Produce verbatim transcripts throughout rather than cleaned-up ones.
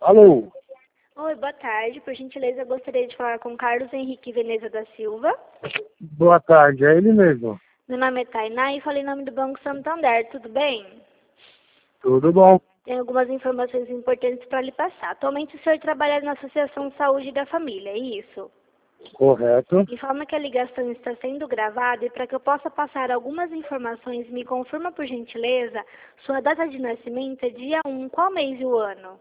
Alô? Oi, boa tarde. Por gentileza, eu gostaria de falar com Carlos Henrique Veneza da Silva. Boa tarde, é ele mesmo. Meu nome é Tainá e falei em nome do Banco Santander, tudo bem? Tudo bom? Tenho algumas informações importantes para lhe passar. Atualmente o senhor trabalha na Associação Saúde da Família, é isso? Correto. Informa que a ligação está sendo gravada e para que eu possa passar algumas informações, me confirma por gentileza, sua data de nascimento é dia um, qual mês e o ano?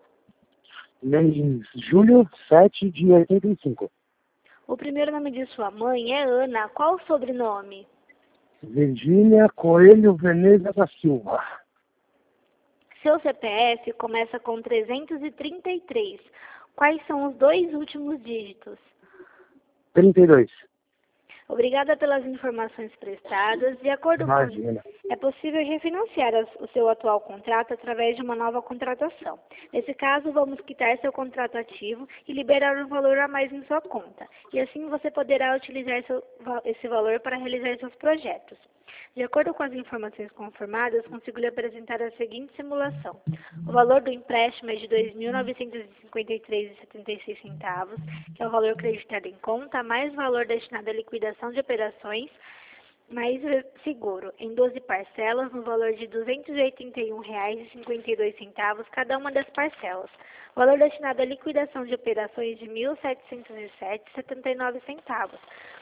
Mês julho sete de oitenta e cinco. O primeiro nome de sua mãe é Ana, qual o sobrenome? Virgínia Coelho Veneza da Silva. Seu C P F começa com trezentos e trinta e três. Quais são os dois últimos dígitos? trinta e dois. Obrigada pelas informações prestadas. De acordo Imagina. com... É possível refinanciar as- o seu atual contrato através de uma nova contratação. Nesse caso, vamos quitar seu contrato ativo e liberar um valor a mais em sua conta. E assim você poderá utilizar seu va- esse valor para realizar seus projetos. De acordo com as informações confirmadas, consigo lhe apresentar a seguinte simulação. O valor do empréstimo é de dois mil novecentos e cinquenta e três reais e setenta e seis centavos, que é o valor creditado em conta, mais valor destinado à liquidação de operações, mais seguro, em doze parcelas, no valor de duzentos e oitenta e um reais e cinquenta e dois centavos cada uma das parcelas. O valor destinado à liquidação de operações de mil setecentos e sete reais e setenta e nove centavos.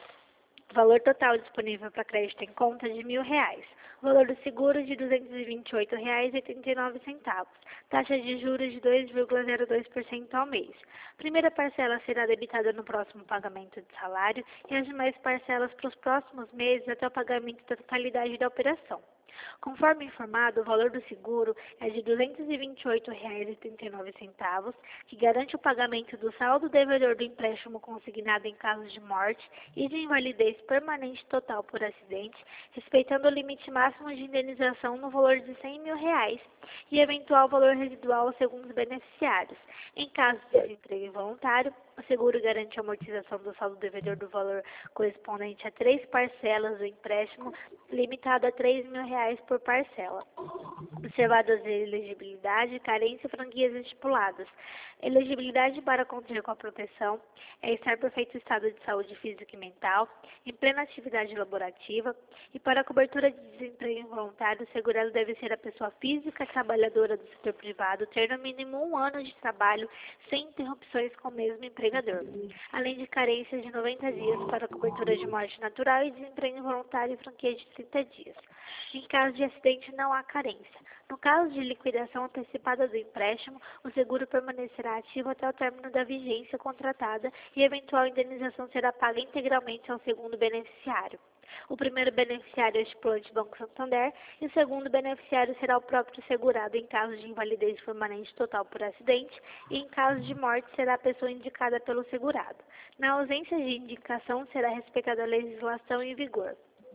Valor total disponível para crédito em conta de mil reais. Valor do seguro de duzentos e vinte e oito reais e oitenta e nove centavos. Taxa de juros de dois vírgula zero dois por cento ao mês. Primeira parcela será debitada no próximo pagamento de salário e as demais parcelas para os próximos meses até o pagamento da totalidade da operação. Conforme informado, o valor do seguro é de duzentos e vinte e oito reais e oitenta e nove centavos, que garante o pagamento do saldo devedor do empréstimo consignado em caso de morte e de invalidez permanente total por acidente, respeitando o limite máximo de indenização no valor de cem mil reais e eventual valor residual segundo os beneficiários. Em caso de desemprego involuntário, o seguro garante a amortização do saldo devedor do valor correspondente a três parcelas do empréstimo, limitado a três mil reais por parcela. Observadas a elegibilidade, carência e franquias estipuladas. Elegibilidade para contribuir com a proteção é estar em perfeito estado de saúde física e mental, em plena atividade laborativa, e para a cobertura de desemprego involuntário, o segurado deve ser a pessoa física trabalhadora do setor privado, ter no mínimo um ano de trabalho sem interrupções com o mesmo empregador, além de carências de noventa dias para a cobertura de morte natural e desemprego involuntário e franquia de trinta dias. Em caso de acidente, não há carência. No caso de liquidação antecipada do empréstimo, o seguro permanecerá ativo até o término da vigência contratada e eventual indenização será paga integralmente ao segundo beneficiário. O primeiro beneficiário é o estipulante Banco Santander e o segundo beneficiário será o próprio segurado em caso de invalidez permanente total por acidente e em caso de morte será a pessoa indicada pelo segurado. Na ausência de indicação, será respeitada a legislação em vigor.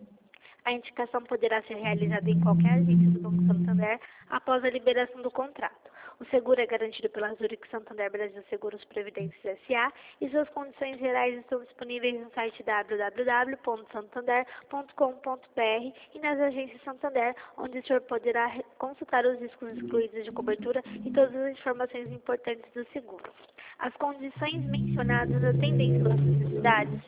A indicação poderá ser realizada em qualquer agência do Banco Santander após a liberação do contrato. O seguro é garantido pela Zurich Santander Brasil Seguros Previdências S A e suas condições gerais estão disponíveis no site w w w ponto santander ponto com ponto b r e nas agências Santander, onde o senhor poderá consultar os riscos excluídos de cobertura e todas as informações importantes do seguro. As condições mencionadas atendem suas necessidades?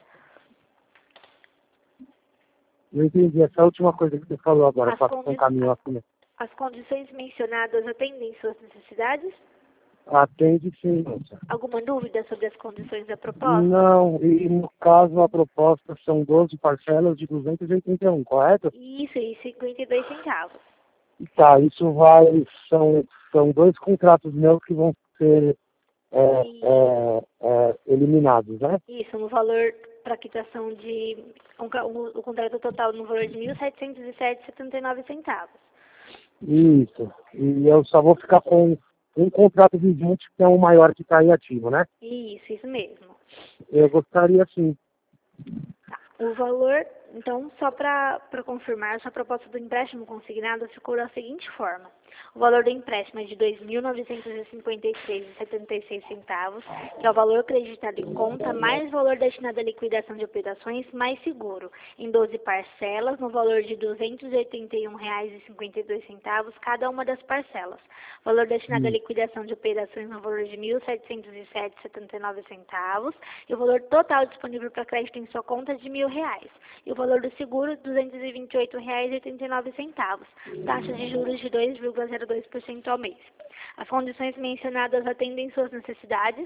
Não entendi essa última coisa que você falou agora. As, Passou um condi caminho assim. as condições mencionadas atendem suas necessidades? Atende sim, moça. Alguma dúvida sobre as condições da proposta? Não, e no caso a proposta são doze parcelas de duzentos e oitenta e um, correto? Isso, e cinquenta e dois centavos. Tá, isso vai, são, são dois contratos meus que vão ser é, E é, é, eliminados, né? isso, no valor para quitação de... Um, ca- o, o contrato total no valor de mil setecentos e sete reais e setenta e nove centavos. Isso. E eu só vou ficar com um contrato vigente, que é o maior que está em ativo, né? Isso, isso mesmo. Eu gostaria, sim. O valor, então, só para confirmar, sua proposta do empréstimo consignado ficou da seguinte forma. O valor do empréstimo é de dois mil novecentos e cinquenta e três reais e setenta e seis centavos, que é o valor acreditado em conta, mais valor destinado à liquidação de operações, mais seguro, em doze parcelas, no valor de duzentos e oitenta e um reais e cinquenta e dois centavos, cada uma das parcelas. Valor destinado à Hum. liquidação de operações no valor de mil setecentos e sete reais e setenta e nove centavos, e o valor total disponível para crédito em sua conta é de mil reais. E o valor do seguro, duzentos e vinte e oito reais e oitenta e nove centavos. Taxa de juros de dois vírgula zero dois por cento ao mês. As condições mencionadas atendem suas necessidades?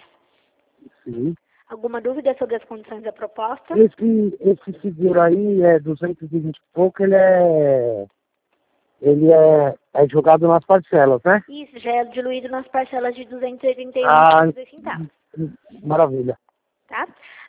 Sim. Alguma dúvida sobre as condições da proposta? Esse, esse seguro aí é duzentos e vinte e pouco, ele é, ele é, é jogado nas parcelas, né? Isso, já é diluído nas parcelas de duzentos e oitenta e um Ah, reais e dois centavos. maravilha. Tá?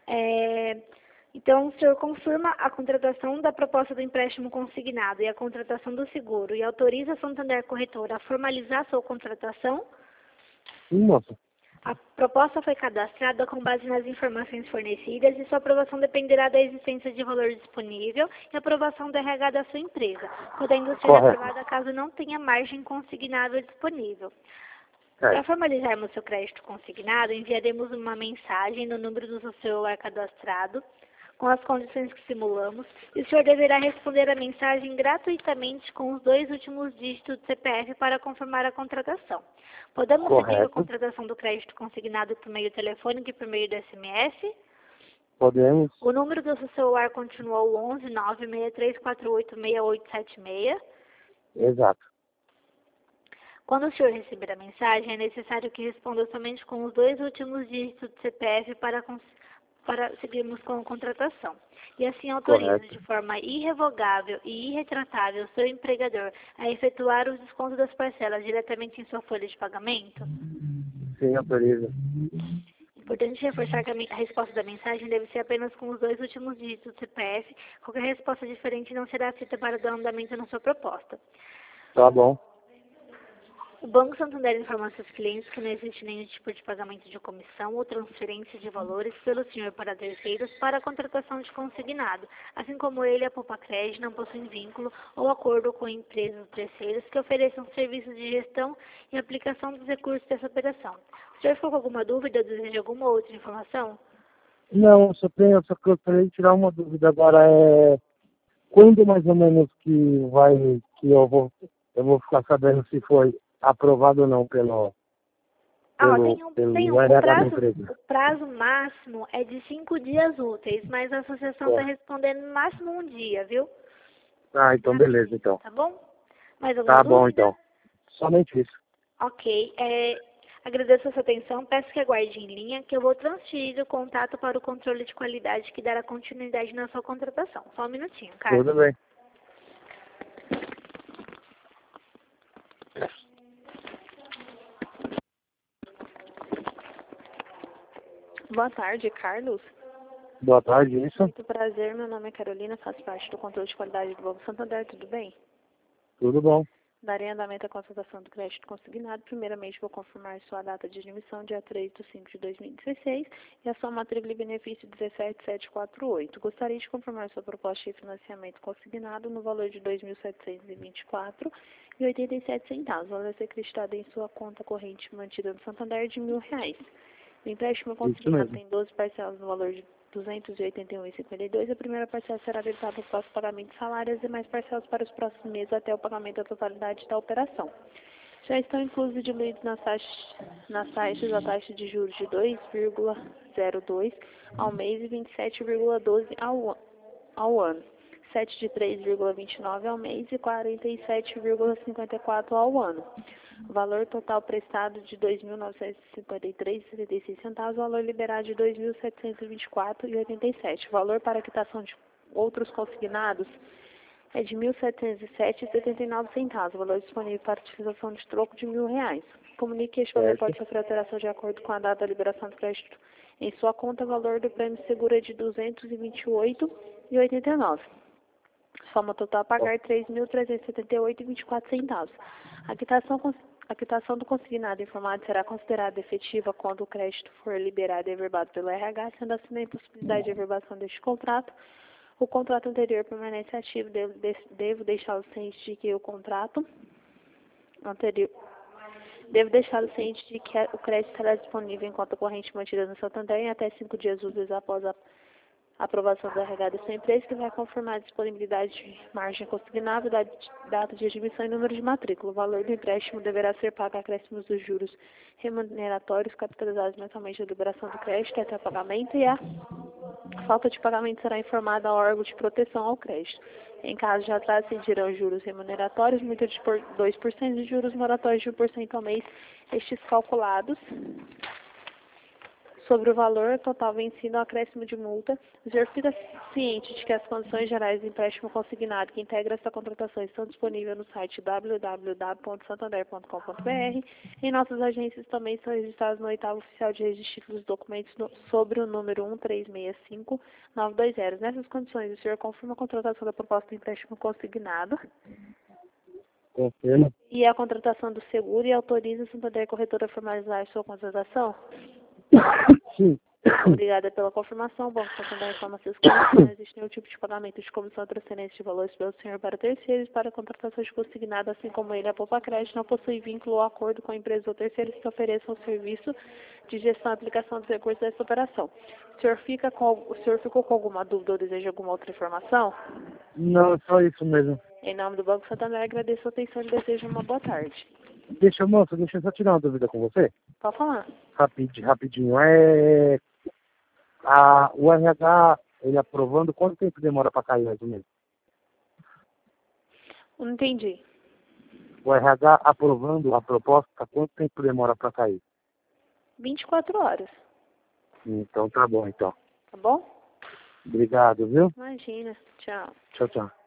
É, então, o senhor confirma a contratação da proposta do empréstimo consignado e a contratação do seguro e autoriza a Santander Corretora a formalizar sua contratação? Sim, moça. A proposta foi cadastrada com base nas informações fornecidas e sua aprovação dependerá da existência de valor disponível e aprovação do R H da sua empresa, podendo ser Correto. aprovada caso não tenha margem consignável disponível. É. Para formalizarmos seu crédito consignado, enviaremos uma mensagem no número do seu celular cadastrado, com as condições que simulamos, e o senhor deverá responder a mensagem gratuitamente com os dois últimos dígitos do C P F para confirmar a contratação. Podemos seguir a Correto. contratação do crédito consignado por meio telefônico e por meio do S M S? Podemos. O número do seu celular continua o onze nove seis três quatro oito seis oito sete seis. Exato. Quando o senhor receber a mensagem, é necessário que responda somente com os dois últimos dígitos do C P F para, cons- para seguirmos com a contratação. E assim autoriza Correto. de forma irrevogável e irretratável o seu empregador a efetuar os descontos das parcelas diretamente em sua folha de pagamento? Sim, autoriza. Importante reforçar que a, men- a resposta da mensagem deve ser apenas com os dois últimos dígitos do C P F. Qualquer resposta diferente não será aceita para dar andamento na sua proposta. Tá bom. O Banco Santander informa aos seus clientes que não existe nenhum tipo de pagamento de comissão ou transferência de valores pelo senhor para terceiros para a contratação de consignado, assim como ele e a Poupa Crédito não possuem vínculo ou acordo com empresas terceiras que ofereçam serviços de gestão e aplicação dos recursos dessa operação. O senhor ficou com alguma dúvida ou deseja alguma outra informação? Não, só tenho, só que eu gostaria de tirar uma dúvida agora, é quando mais ou menos que vai, que eu vou, eu vou ficar sabendo se foi aprovado ou não pelo, Ah, ó, pelo, tem um, pelo tem um, o, R H da prazo, empresa. o prazo máximo é de cinco dias úteis, mas a associação está É. respondendo no máximo um dia, viu? Ah, então beleza, então. Tá bom? Mais alguma Tá bom, dúvida? então. Somente isso. Ok. É, agradeço a sua atenção. Peço que aguarde em linha, que eu vou transferir o contato para o controle de qualidade que dará continuidade na sua contratação. Só um minutinho, Carlos. Tudo bem. Boa tarde, Carlos. Boa tarde, isso. Muito prazer, meu nome é Carolina, faço parte do controle de qualidade do Banco Santander, tudo bem? Tudo bom. Darei andamento à constatação do crédito consignado. Primeiramente, vou confirmar sua data de admissão, dia três de cinco de dois mil e dezesseis, e a sua matrícula e benefício dezessete mil setecentos e quarenta e oito. Gostaria de confirmar sua proposta de financiamento consignado no valor de dois mil setecentos e vinte e quatro reais e oitenta e sete centavos. O valor a ser acreditado em sua conta corrente mantida no Santander de mil reais. O empréstimo Isso consignado mesmo. tem doze parcelas no valor de duzentos e oitenta e um reais e cinquenta e dois centavos. A primeira parcela será debitada após o pagamento de salários e mais parcelas para os próximos meses até o pagamento da totalidade da operação. Já estão inclusos e diluídos nas taxas, nas taxas a taxa de juros de dois vírgula zero dois ao mês e vinte e sete vírgula doze ao, ao ano. sete de três vírgula vinte e nove ao mês e quarenta e sete vírgula cinquenta e quatro ao ano. O valor total prestado de dois mil novecentos e cinquenta e três reais e setenta e seis centavos, o valor liberado de dois mil setecentos e vinte e quatro reais e oitenta e sete centavos. O valor para quitação de outros consignados é de mil setecentos e sete reais e setenta e nove centavos. O valor disponível para utilização de troco de mil reais. Comunique que este valor Certo. pode sofrer alteração de acordo com a data da liberação do crédito em sua conta. O valor do prêmio seguro é de duzentos e vinte e oito reais e oitenta e nove centavos. Soma total a pagar três mil trezentos e setenta e oito reais e vinte e quatro centavos. A quitação, a quitação do consignado informado será considerada efetiva quando o crédito for liberado e averbado pelo R H, sendo assim a impossibilidade de averbação deste contrato. O contrato anterior permanece ativo, devo, devo deixá-lo ciente de que o contrato anterior. Devo deixá-lo ciente de que o crédito estará disponível em conta corrente mantida no Santander em até cinco dias úteis após a aprovação da regada da sua empresa, que vai confirmar a disponibilidade de margem consignável, data de admissão e número de matrícula. O valor do empréstimo deverá ser pago a acréscimos dos juros remuneratórios capitalizados mensalmente da liberação do crédito até o pagamento, e a falta de pagamento será informada ao órgão de proteção ao crédito. Em caso de atraso, incidirão juros remuneratórios, multa de dois por cento e juros moratórios de um por cento ao mês, estes calculados sobre o valor total vencido ao acréscimo de multa. O senhor fica ciente de que as condições gerais do empréstimo consignado que integra essa contratação estão disponíveis no site w w w ponto santander ponto com ponto b r. Em nossas agências também estão registrados no oitavo oficial de registro dos documentos no, sobre o número um três seis cinco nove dois zero. Nessas condições, o senhor confirma a contratação da proposta de empréstimo consignado Confirmo. e a contratação do seguro e autoriza a Santander Corretora a formalizar a sua contratação? Sim. Obrigada pela confirmação. Bom, Santander informa seus clientes que não existe nenhum tipo de pagamento de comissão ou transferência de valores pelo senhor para terceiros para a contratação de consignado, assim como ele, a Poupa Crédito, não possui vínculo ou acordo com a empresa ou terceiros que ofereçam o serviço de gestão e aplicação dos recursos dessa operação. O senhor, fica com, o senhor ficou com alguma dúvida ou deseja alguma outra informação? Não, só isso mesmo. Em nome do Banco Santander, agradeço a atenção e desejo uma boa tarde. Deixa, moço, deixa eu só tirar uma dúvida com você. Pode falar. Rapidinho, rapidinho. É... A, o R H, ele aprovando, quanto tempo demora para cair mais ou menos? Não entendi. O R H aprovando a proposta, quanto tempo demora para cair? vinte e quatro horas. Então tá bom, então. Tá bom? Obrigado, viu? Imagina. Tchau. Tchau, tchau.